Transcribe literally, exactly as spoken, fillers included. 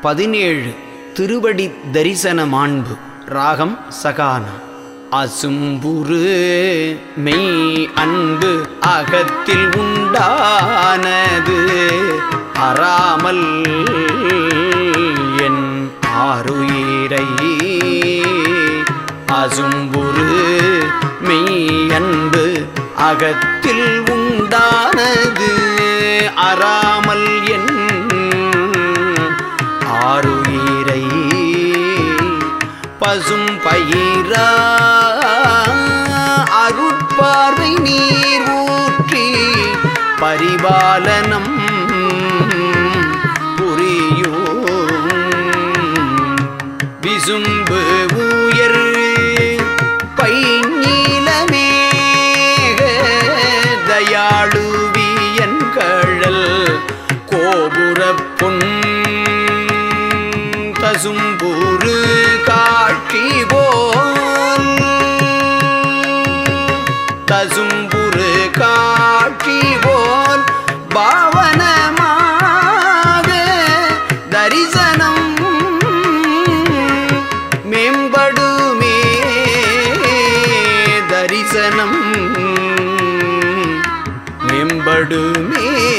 பதினேழு. திருவடி தரிசன மாண்பு. ராகம் சகானா. அசும்புரு மெய் அன்பு அகத்தில் உண்டானது அறாமல் என் ஆருயிரை. அசும்புரு மெய் அன்பு அகத்தில் உண்டானது அறாமல் என் ஆருயிரை. பசும் பயிரா அருட்பார்வை நீர் ஊற்றி பரிபாலனம் புரியும் விசும்பு உயர் பைஞிலமேக தயாளுவியன் கழல் கோபுரப்புன் தசும்புரு காட்சி போல். தசும்புரு காட்சி போல் பாவனமாக தரிசனம் மேம்படுமே. தரிசனம் மேம்படுமே.